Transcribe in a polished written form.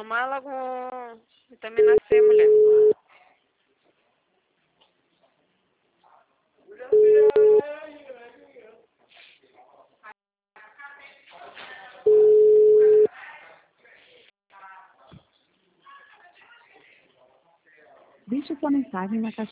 tomar logo vitamina C, mulher. Deixe sua mensagem na caixa